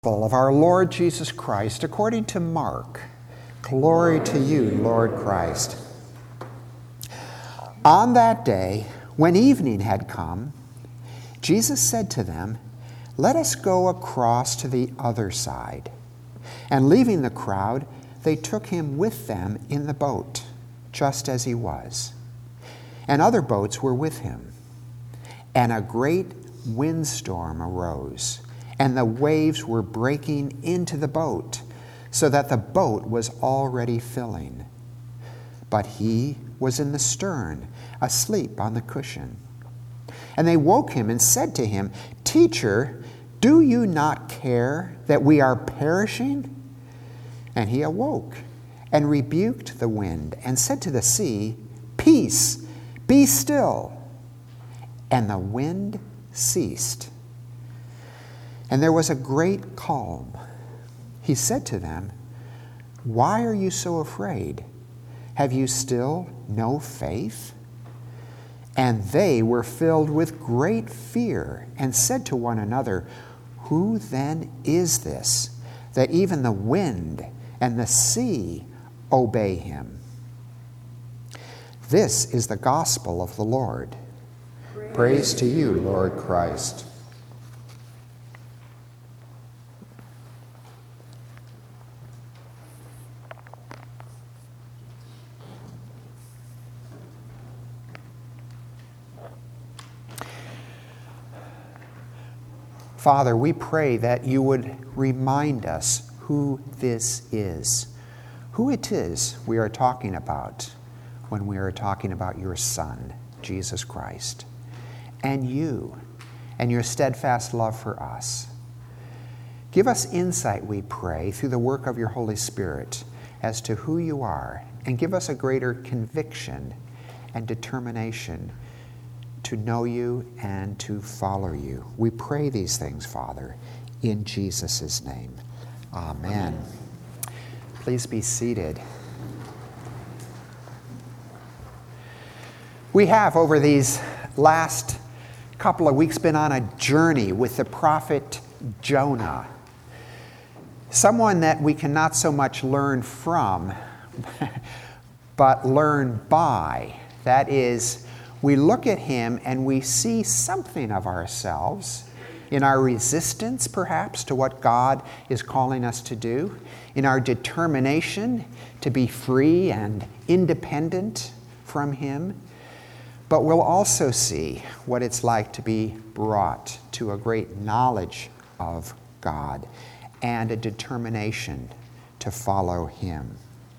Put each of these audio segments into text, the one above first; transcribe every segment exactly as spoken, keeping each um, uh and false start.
Of our Lord Jesus Christ according to Mark. Glory to you, Lord Christ. On that day, when evening had come, Jesus said to them, "Let us go across to the other side." And leaving the crowd, they took him with them in the boat, just as he was. And other boats were with him. And a great windstorm arose, and the waves were breaking into the boat, so that the boat was already filling. But he was in the stern, asleep on the cushion. And they woke him and said to him, "Teacher, do you not care that we are perishing?" And he awoke and rebuked the wind and said to the sea, "Peace, be still." And the wind ceased. And there was a great calm. He said to them, "Why are you so afraid? Have you still no faith?" And they were filled with great fear and said to one another, "Who then is this, that even the wind and the sea obey him?" This is the gospel of the Lord. Praise, Praise to you, Lord Christ. Father, we pray that you would remind us who this is, who it is we are talking about when we are talking about your Son, Jesus Christ, and you, and your steadfast love for us. Give us insight, we pray, through the work of your Holy Spirit as to who you are, and give us a greater conviction and determination to know you and to follow you. We pray these things, Father, in Jesus' name. Amen. Please be seated. We have, over these last couple of weeks, been on a journey with the prophet Jonah, someone that we can not so much learn from, but learn by. That is, we look at him and we see something of ourselves in our resistance, perhaps, to what God is calling us to do, in our determination to be free and independent from him. But we'll also see what it's like to be brought to a great knowledge of God and a determination to follow him.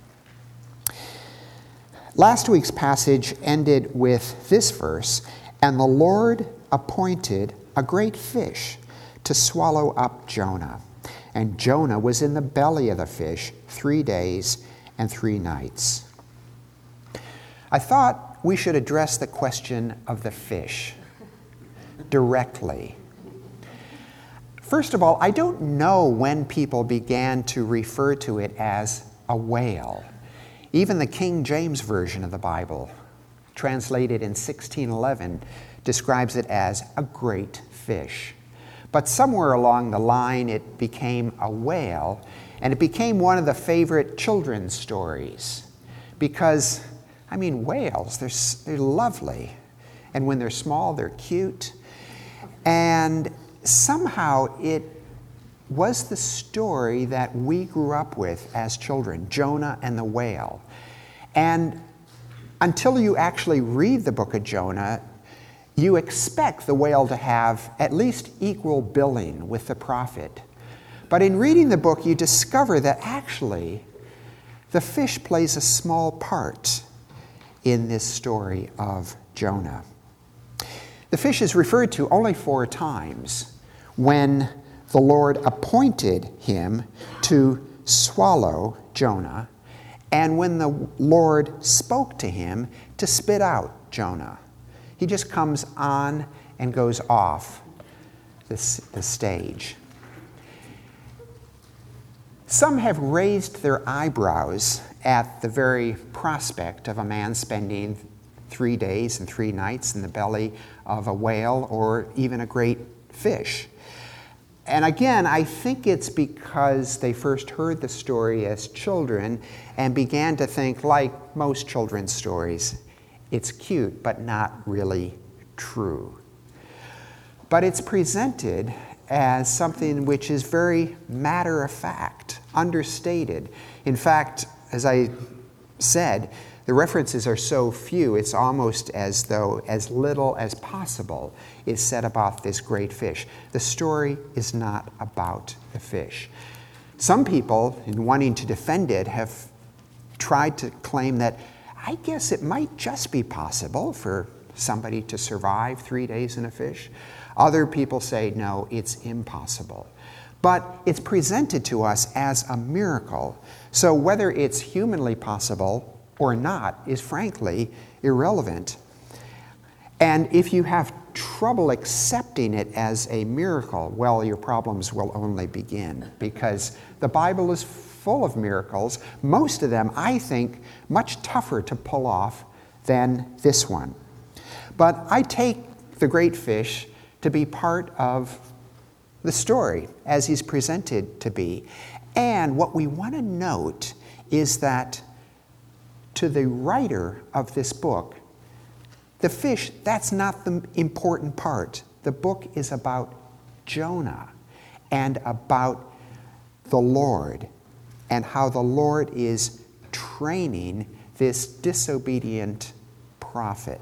Last week's passage ended with this verse, "And the Lord appointed a great fish to swallow up Jonah. And Jonah was in the belly of the fish three days and three nights." I thought we should address the question of the fish directly. First of all, I don't know when people began to refer to it as a whale. Even the King James Version of the Bible, translated in sixteen eleven, describes it as a great fish. But somewhere along the line it became a whale, and it became one of the favorite children's stories. Because, I mean, whales, they're, they're lovely. And when they're small, they're cute. And somehow it was the story that we grew up with as children, Jonah and the whale. And until you actually read the book of Jonah, you expect the whale to have at least equal billing with the prophet. But in reading the book, you discover that actually the fish plays a small part in this story of Jonah. The fish is referred to only four times when the Lord appointed him to swallow Jonah, and when the Lord spoke to him to spit out Jonah. He just comes on and goes off the, the stage. Some have raised their eyebrows at the very prospect of a man spending three days and three nights in the belly of a whale or even a great fish. And again, I think it's because they first heard the story as children and began to think, like most children's stories, it's cute, but not really true. But it's presented as something which is very matter-of-fact, understated. In fact, as I said, the references are so few, it's almost as though as little as possible is said about this great fish. The story is not about the fish. Some people, in wanting to defend it, have tried to claim that, I guess it might just be possible for somebody to survive three days in a fish. Other people say, no, it's impossible. But it's presented to us as a miracle. So whether it's humanly possible or not is frankly irrelevant. And if you have trouble accepting it as a miracle, well, your problems will only begin, because the Bible is full of miracles, most of them, I think, much tougher to pull off than this one. But I take the great fish to be part of the story as he's presented to be. And what we want to note is that to the writer of this book, the fish, that's not the important part. The book is about Jonah and about the Lord and how the Lord is training this disobedient prophet.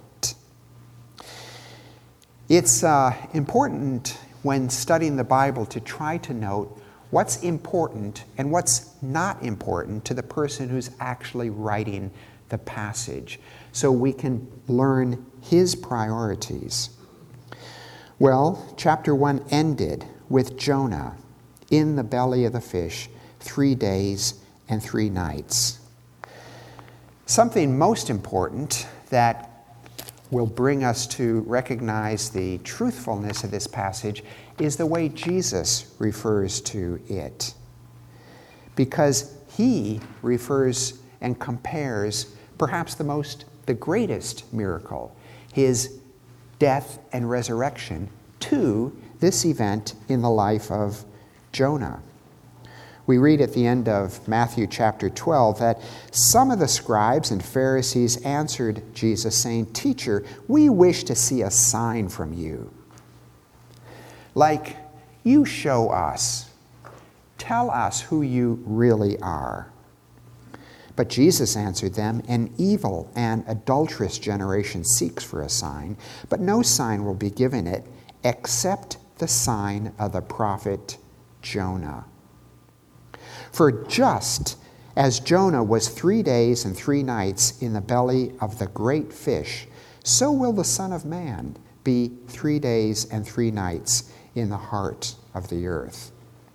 It's uh, important when studying the Bible to try to note what's important and what's not important to the person who's actually writing the passage, so we can learn his priorities. Well, chapter one ended with Jonah in the belly of the fish three days and three nights. Something most important that will bring us to recognize the truthfulness of this passage is the way Jesus refers to it. Because he refers and compares perhaps the most, the greatest miracle, his death and resurrection, to this event in the life of Jonah. We read at the end of Matthew chapter twelve that some of the scribes and Pharisees answered Jesus, saying, "Teacher, we wish to see a sign from you." Like, you show us. Tell us who you really are. But Jesus answered them, "An evil and adulterous generation seeks for a sign, but no sign will be given it except the sign of the prophet Jonah. For just as Jonah was three days and three nights in the belly of the great fish, so will the Son of Man be three days and three nights in the heart of the earth."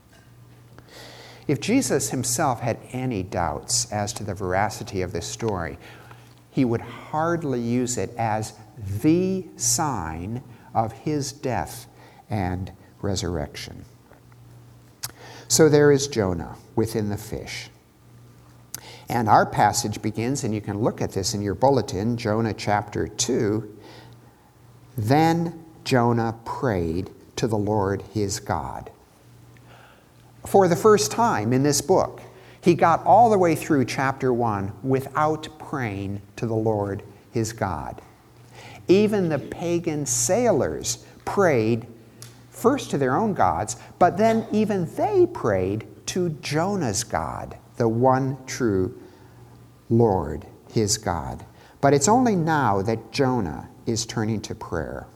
If Jesus himself had any doubts as to the veracity of this story, he would hardly use it as the sign of his death and resurrection. So there is Jonah within the fish. And our passage begins, and you can look at this in your bulletin, Jonah chapter two. Then Jonah prayed to the Lord his God. For the first time in this book, he got all the way through chapter one without praying to the Lord his God. Even the pagan sailors prayed first to their own gods, but then even they prayed to Jonah's God, the one true Lord, his God. But it's only now that Jonah is turning to prayer.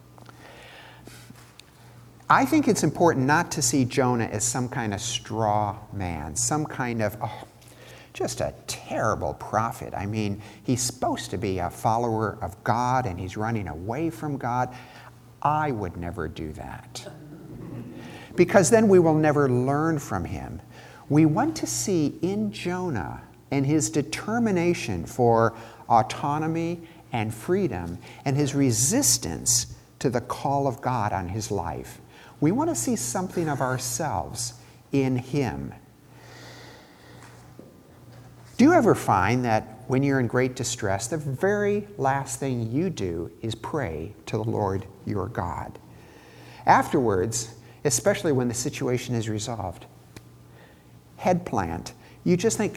I think it's important not to see Jonah as some kind of straw man, some kind of, oh, just a terrible prophet. I mean, he's supposed to be a follower of God and he's running away from God. I would never do that, because then we will never learn from him. We want to see in Jonah and his determination for autonomy and freedom and his resistance to the call of God on his life. We want to see something of ourselves in him. Do you ever find that when you're in great distress, the very last thing you do is pray to the Lord your God? Afterwards, especially when the situation is resolved. Head plant. You just think,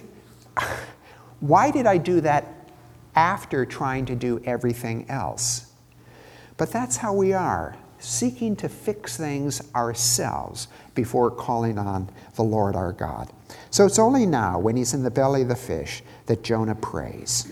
why did I do that after trying to do everything else? But that's how we are, seeking to fix things ourselves before calling on the Lord our God. So it's only now, when he's in the belly of the fish, that Jonah prays.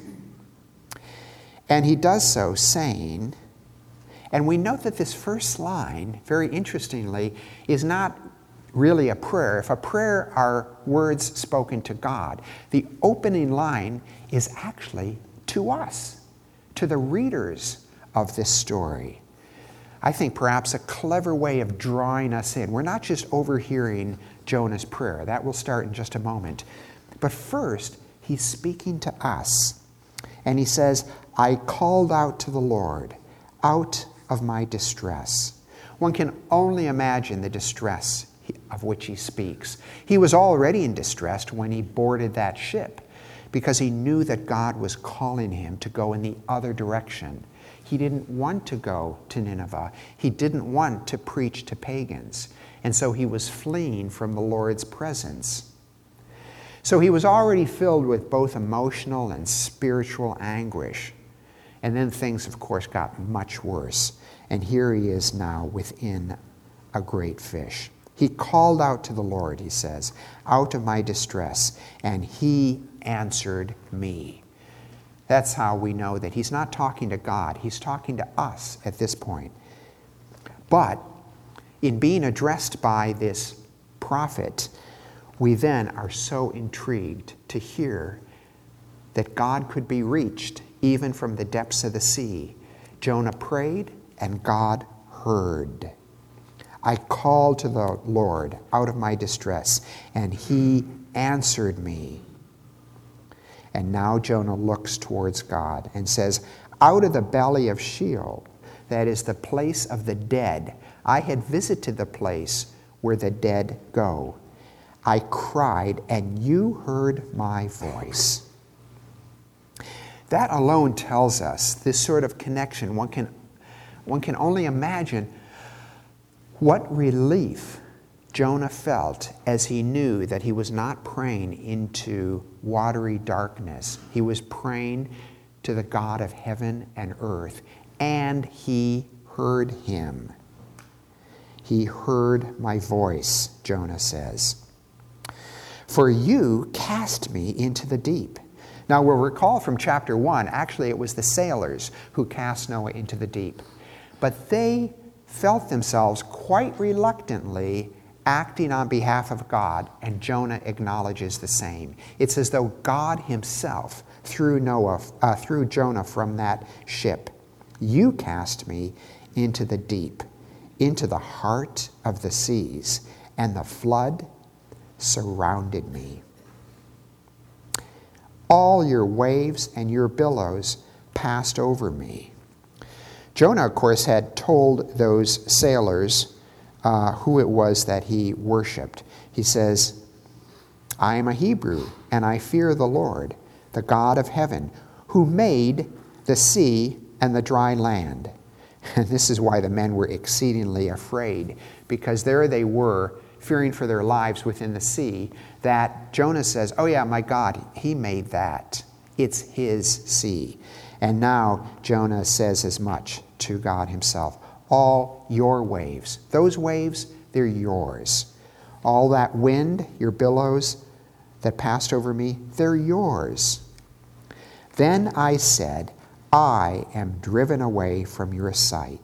And he does so saying, and we note that this first line, very interestingly, is not really a prayer. If a prayer are words spoken to God, the opening line is actually to us, to the readers of this story. I think perhaps a clever way of drawing us in. We're not just overhearing Jonah's prayer. That will start in just a moment. But first, he's speaking to us. And he says, I called out to the Lord out of my distress. One can only imagine the distress of which he speaks. He was already in distress when he boarded that ship because he knew that God was calling him to go in the other direction. He didn't want to go to Nineveh. He didn't want to preach to pagans. And so he was fleeing from the Lord's presence. So he was already filled with both emotional and spiritual anguish. And then things, of course, got much worse. And here he is now within a great fish. He called out to the Lord, he says, out of my distress, and he answered me. That's how we know that he's not talking to God. He's talking to us at this point. But in being addressed by this prophet, we then are so intrigued to hear that God could be reached even from the depths of the sea. Jonah prayed, and God heard. I called to the Lord out of my distress, and he answered me. And now Jonah looks towards God and says, out of the belly of Sheol, that is the place of the dead, I had visited the place where the dead go. I cried, and you heard my voice. That alone tells us this sort of connection. One can, one can only imagine what relief Jonah felt as he knew that he was not praying into watery darkness. He was praying to the God of heaven and earth, and he heard him. He heard my voice, Jonah says. For you cast me into the deep. Now we'll recall from chapter one, actually it was the sailors who cast Noah into the deep. But they felt themselves quite reluctantly acting on behalf of God, and Jonah acknowledges the same. It's as though God himself threw Noah, uh, threw Jonah from that ship. You cast me into the deep, into the heart of the seas, and the flood surrounded me. All your waves and your billows passed over me. Jonah, of course, had told those sailors uh, who it was that he worshipped. He says, I am a Hebrew, and I fear the Lord, the God of heaven, who made the sea and the dry land. And this is why the men were exceedingly afraid, because there they were, fearing for their lives within the sea, that Jonah says, oh yeah, my God, he made that. It's his sea. And now Jonah says as much to God himself. All your waves, those waves, they're yours. All that wind, your billows that passed over me, they're yours. Then I said, I am driven away from your sight.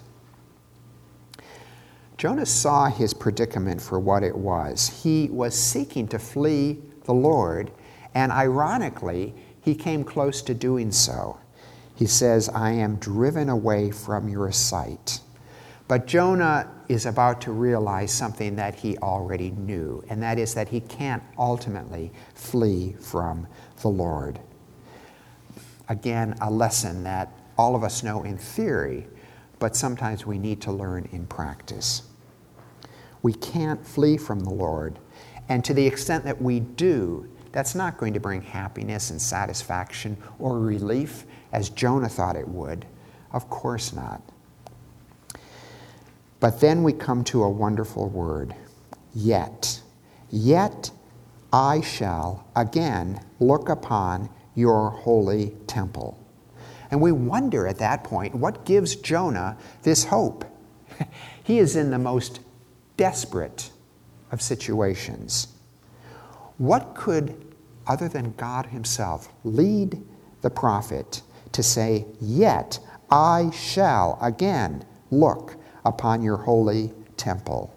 Jonah saw his predicament for what it was. He was seeking to flee the Lord, and ironically, he came close to doing so. He says, I am driven away from your sight. But Jonah is about to realize something that he already knew, and that is that he can't ultimately flee from the Lord. Again, a lesson that all of us know in theory, but sometimes we need to learn in practice. We can't flee from the Lord, and to the extent that we do, that's not going to bring happiness and satisfaction or relief as Jonah thought it would. Of course not. But then we come to a wonderful word, yet. Yet I shall again look upon your holy temple. And we wonder at that point, what gives Jonah this hope? He is in the most desperate of situations. What could, other than God himself, lead the prophet to say, yet I shall again look upon your holy temple?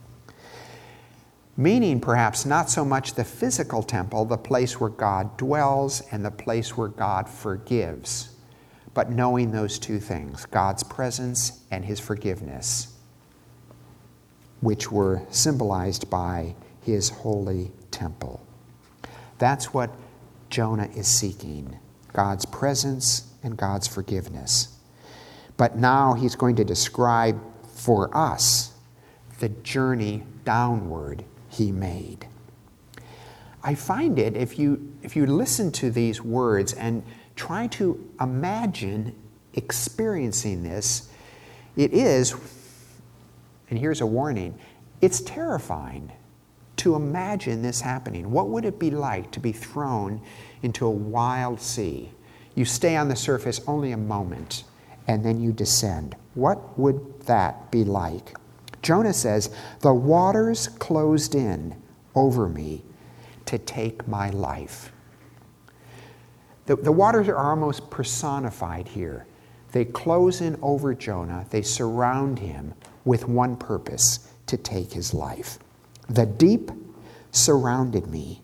Meaning perhaps not so much the physical temple, the place where God dwells and the place where God forgives, but knowing those two things, God's presence and his forgiveness, which were symbolized by his holy temple. That's what Jonah is seeking, God's presence and God's forgiveness. But now he's going to describe for us the journey downward he made. I find it, if you, if you listen to these words and try to imagine experiencing this, it is, and here's a warning, it's terrifying to imagine this happening. What would it be like to be thrown into a wild sea? You stay on the surface only a moment, and then you descend. What would that be like? Jonah says, the waters closed in over me to take my life. The, the waters are almost personified here. They close in over Jonah. They surround him with one purpose, to take his life. The deep surrounded me.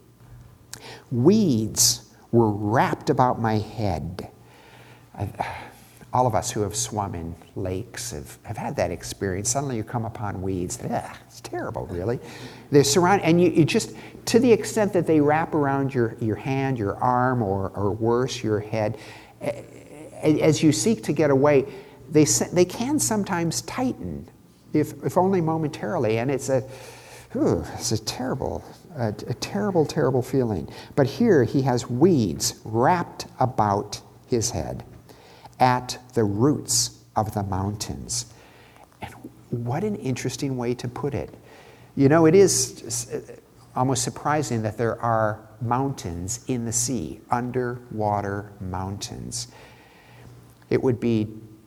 Weeds were wrapped about my head. I, all of us who have swum in lakes have, have had that experience. Suddenly you come upon weeds. Ugh, it's terrible, really. They're surrounded, and you, you just, to the extent that they wrap around your, your hand, your arm, or, or worse, your head, as you seek to get away, they, they can sometimes tighten, if, if only momentarily, and it's a, whew, it's a terrible, a, a terrible, terrible feeling. But here he has weeds wrapped about his head at the roots of the mountains. And what an interesting way to put it. You know, it is almost surprising that there are mountains in the sea, underwater mountains. It would be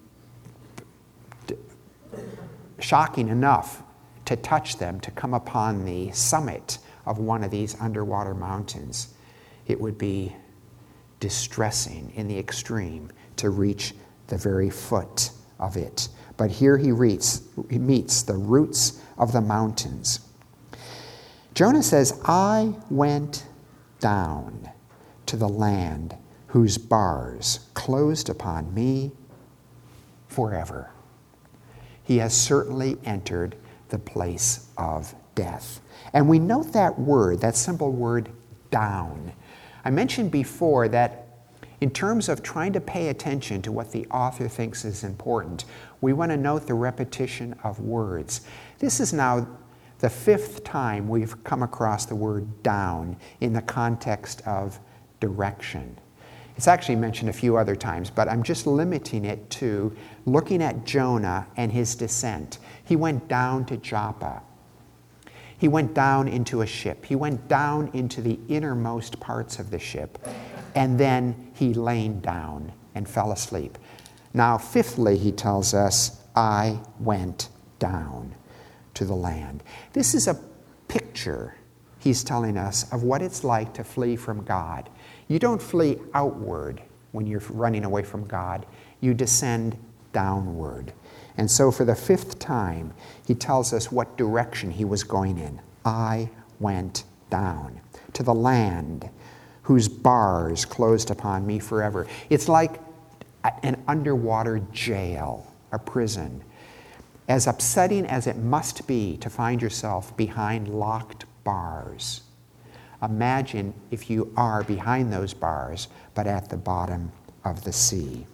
shocking enough to touch them, to come upon the summit of one of these underwater mountains. It would be distressing in the extreme to reach the very foot of it. But here he, reaches, he meets the roots of the mountains. Jonah says, I went down to the land whose bars closed upon me forever. He has certainly entered the place of death. And we note that word, that simple word, down. I mentioned before that in terms of trying to pay attention to what the author thinks is important, we want to note the repetition of words. This is now the fifth time we've come across the word down in the context of direction. It's actually mentioned a few other times, but I'm just limiting it to looking at Jonah and his descent. He went down to Joppa. He went down into a ship. He went down into the innermost parts of the ship. And then he lay down and fell asleep. Now, fifthly, he tells us, I went down to the land. This is a picture, he's telling us, of what it's like to flee from God. You don't flee outward when you're running away from God. You descend downward. And so for the fifth time, he tells us what direction he was going in. I went down to the land whose bars closed upon me forever. It's like an underwater jail, a prison. As upsetting as it must be to find yourself behind locked bars, imagine if you are behind those bars, but at the bottom of the sea.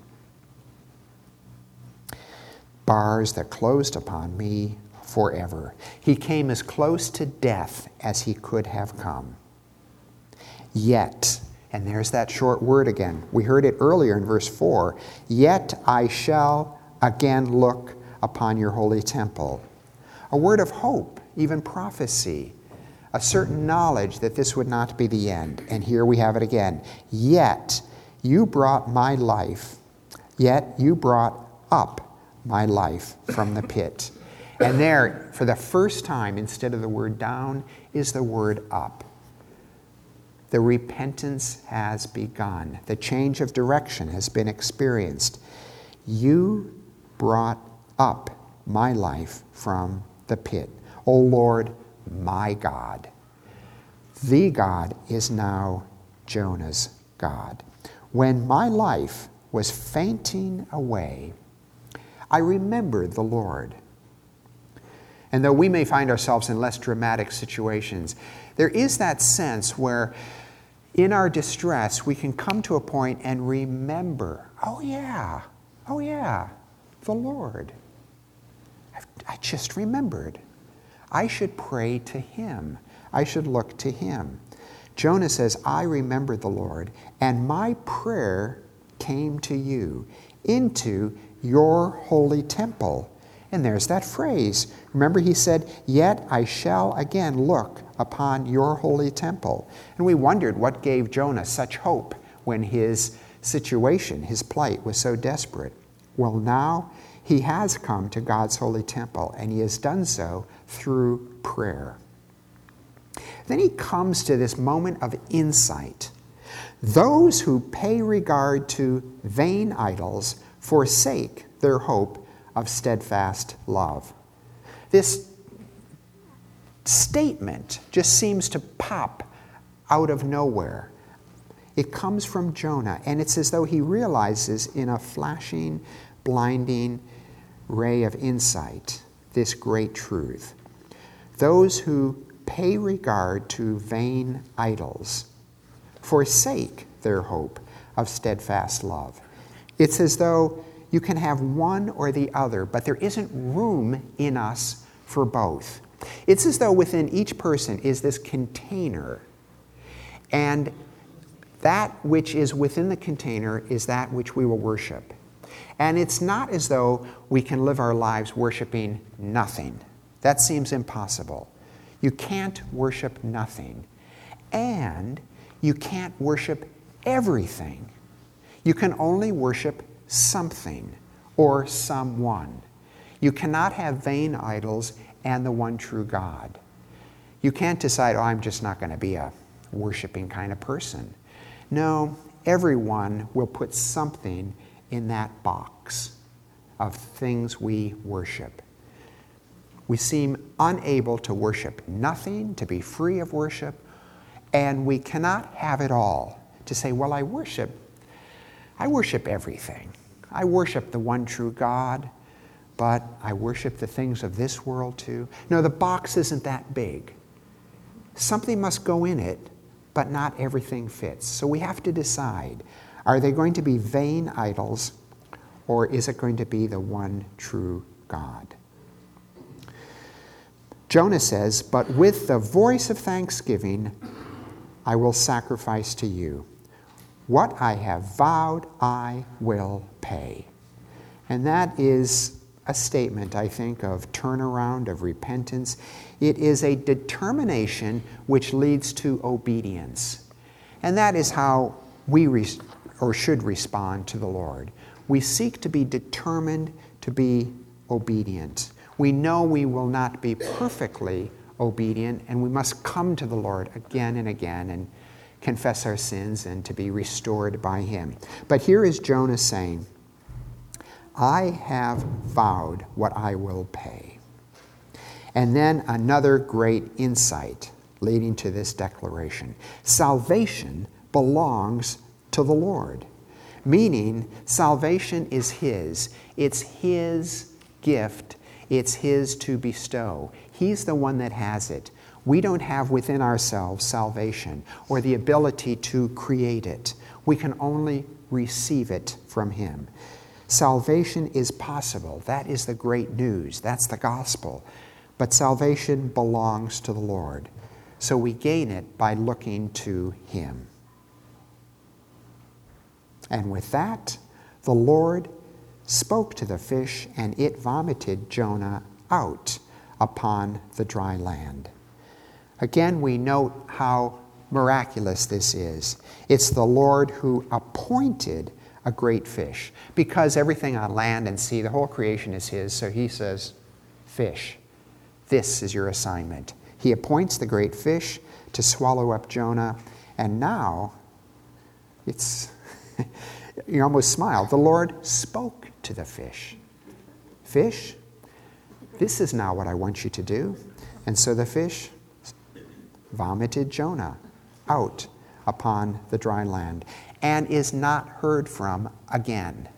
Bars that closed upon me forever. He came as close to death as he could have come. Yet, and there's that short word again. We heard it earlier in verse four. Yet I shall again look upon your holy temple. a word of hope, even prophecy, a certain knowledge that this would not be the end. And here we have it again. Yet you brought my life, yet you brought up my life from the pit. And there, for the first time, instead of the word down, is the word up. The repentance has begun. The change of direction has been experienced. You brought up my life from the pit. O Lord, my God. The God is now Jonah's God. When my life was fainting away, I remembered the Lord. And though we may find ourselves in less dramatic situations, there is that sense where in our distress we can come to a point and remember, oh yeah, oh yeah, the Lord. I've, I just remembered. I should pray to Him. I should look to Him. Jonah says, I remembered the Lord, and my prayer came to you into your holy temple. And there's that phrase. Remember, he said, yet I shall again look upon your holy temple. And we wondered what gave Jonah such hope when his situation, his plight, was so desperate. Well, now he has come to God's holy temple, and he has done so through prayer. Then he comes to this moment of insight. Those who pay regard to vain idols forsake their hope of steadfast love. This statement just seems to pop out of nowhere. It comes from Jonah, and it's as though he realizes in a flashing, blinding ray of insight this great truth. Those who pay regard to vain idols forsake their hope of steadfast love. It's as though you can have one or the other, but there isn't room in us for both. It's as though within each person is this container, and that which is within the container is that which we will worship. And it's not as though we can live our lives worshiping nothing. That seems impossible. You can't worship nothing. And you can't worship everything. You can only worship something or someone. You cannot have vain idols and the one true God. You can't decide, oh, I'm just not going to be a worshiping kind of person. No, everyone will put something in that box of things we worship. We seem unable to worship nothing, to be free of worship, and we cannot have it all. To say, well, I worship, I worship everything. I worship the one true God, but I worship the things of this world too. No, the box isn't that big. Something must go in it, but not everything fits. So we have to decide, are they going to be vain idols, or is it going to be the one true God? Jonah says, but with the voice of thanksgiving, I will sacrifice to you. What I have vowed, I will pay. And that is a statement, I think, of turnaround, of repentance. It is a determination which leads to obedience. And that is how we re- or should respond to the Lord. We seek to be determined to be obedient. We know we will not be perfectly obedient, and we must come to the Lord again and again and confess our sins and to be restored by Him. But here is Jonah saying, I have vowed what I will pay. And then another great insight leading to this declaration. Salvation belongs to the Lord, meaning salvation is His. It's His gift. It's His to bestow. He's the one that has it. We don't have within ourselves salvation or the ability to create it. We can only receive it from Him. Salvation is possible. That is the great news. That's the gospel. But salvation belongs to the Lord. So we gain it by looking to Him. And with that, the Lord spoke to the fish, and it vomited Jonah out upon the dry land. Again, we note how miraculous this is. It's the Lord who appointed a great fish, because everything on land and sea, the whole creation is his, so he says, fish, this is your assignment. He appoints the great fish to swallow up Jonah, and now it's, you almost smile. The Lord spoke to the fish. Fish, this is now what I want you to do. And so the fish vomited Jonah out upon the dry land and is not heard from again.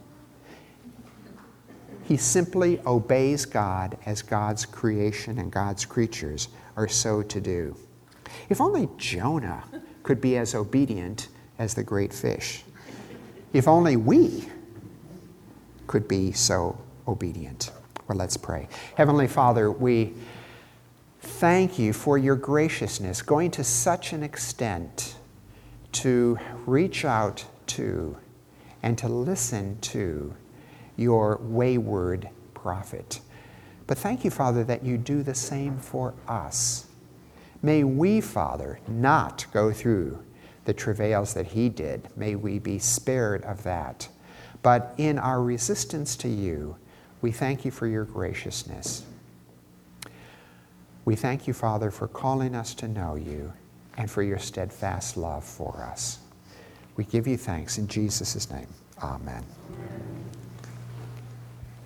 He simply obeys God as God's creation and God's creatures are so to do. If only Jonah could be as obedient as the great fish. If only we could be so obedient. Well, let's pray. Heavenly Father, we thank you for your graciousness, going to such an extent to reach out to and to listen to your wayward prophet. But thank you, Father, that you do the same for us. May we, Father, not go through the travails that he did. May we be spared of that. But in our resistance to you, we thank you for your graciousness. We thank you, Father, for calling us to know you and for your steadfast love for us. We give you thanks in Jesus' name. Amen.